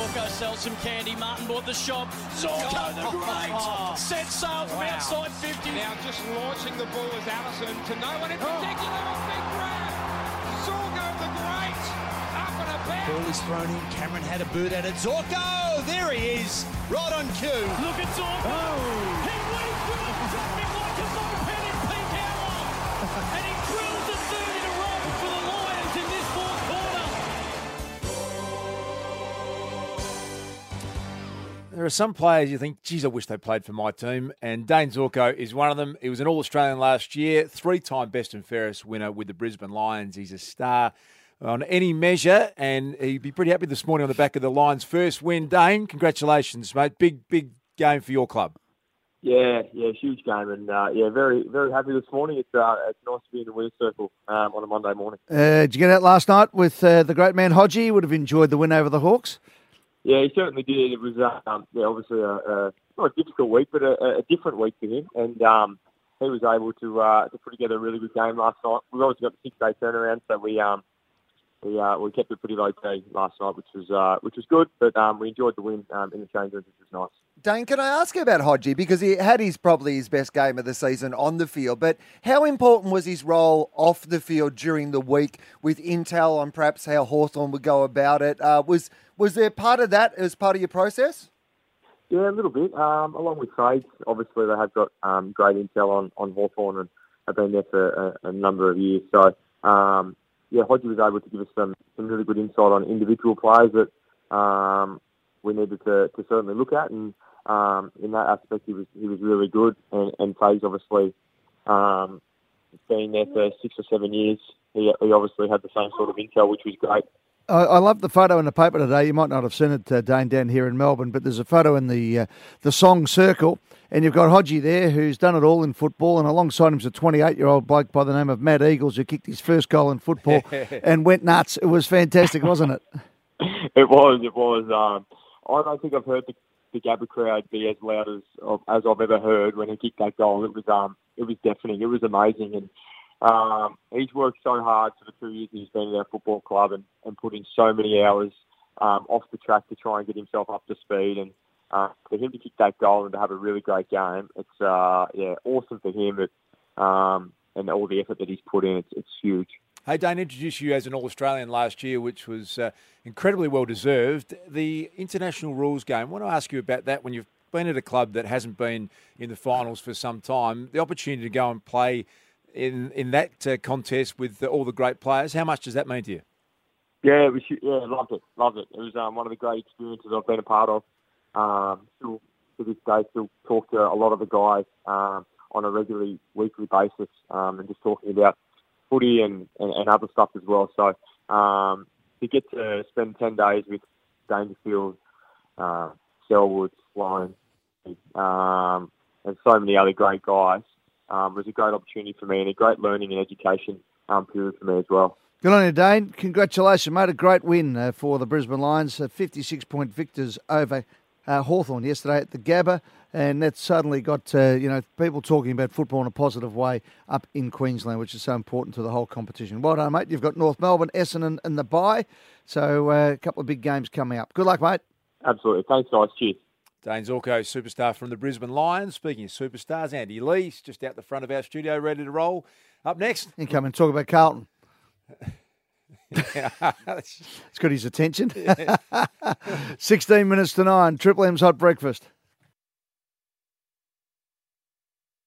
Zorko sells some candy. Martin bought the shop. Zorko the great set sail from outside 50. Now just launching the ball as Allison to no one in particular. A big grab. Zorko the great up and about. Ball is thrown in. Cameron had a boot at it. Zorko, there he is, right on cue. Look at Zorko. He weaves through the traffic like a moped in peak hour. And he drills the third in a row for the Lions in this fourth quarter. There are some players you think, geez, I wish they played for my team, and Dane Zorko is one of them. He was an All-Australian last year, three-time best and fairest winner with the Brisbane Lions. He's a star on any measure, and he'd be pretty happy this morning on the back of the Lions' first win. Dane, congratulations, mate. Big game for your club. Yeah, huge game, and very, very happy this morning. It's nice to be in the winner's circle on a Monday morning. Did you get out last night with the great man Hodgie? Would have enjoyed the win over the Hawks. Yeah, he certainly did. It was obviously not a difficult week, but a different week for him, and he was able to put together a really good game last night. We've obviously got the 6-day turnaround, so we kept it pretty low key last night, which was good. But we enjoyed the win in the change rooms, which was nice. Dane, can I ask you about Hodgie? Because he had probably his best game of the season on the field, but how important was his role off the field during the week with intel on perhaps how Hawthorn would go about it? Was there part of that as part of your process? Yeah, a little bit. Along with trades, obviously they have got great intel on Hawthorn and have been there for a number of years. So, Hodgie was able to give us some really good insight on individual players that we needed to certainly look at, and in that aspect he was really good. And Faye's obviously been there for 6 or 7 years. He obviously had the same sort of intel, which was great. I love the photo in the paper today. You might not have seen it, Dane, down here in Melbourne, but there's a photo in the Song Circle, and you've got Hodgie there, who's done it all in football, and alongside him's a 28-year-old bloke by the name of Matt Eagles, who kicked his first goal in football and went nuts. It was fantastic, wasn't it? It was. I don't think I've heard the Gabba crowd be as loud as I've ever heard when he kicked that goal. It was deafening. It was amazing, and he's worked so hard for the 2 years he's been at our football club and put in so many hours off the track to try and get himself up to speed. And for him to kick that goal and to have a really great game, it's awesome for him. And all the effort that he's put in, it's huge. Hey, Dane, introduced you as an All-Australian last year, which was incredibly well-deserved. The international rules game, I want to ask you about that. When you've been at a club that hasn't been in the finals for some time, the opportunity to go and play in that contest with all the great players, how much does that mean to you? Yeah, loved it. It was one of the great experiences I've been a part of. Still, to this day, still talk to a lot of the guys on a weekly basis, and just talking about footy and other stuff as well. So to get to spend 10 days with Dangerfield, Selwood, Sloan, and so many other great guys was a great opportunity for me and a great learning and education period for me as well. Good on you, Dane. Congratulations, mate. A great win for the Brisbane Lions. 56-point victors over Hawthorn yesterday at the Gabba. And that's suddenly got people talking about football in a positive way up in Queensland, which is so important to the whole competition. Well done, mate. You've got North Melbourne, Essendon and the bye. So a couple of big games coming up. Good luck, mate. Absolutely. Thanks, guys. Cheers. Dane Zorko, superstar from the Brisbane Lions. Speaking of superstars, Andy Lee's just out the front of our studio, ready to roll. Up next. You come and talk about Carlton. It's got his attention. 16 minutes to 9, Triple M's Hot Breakfast.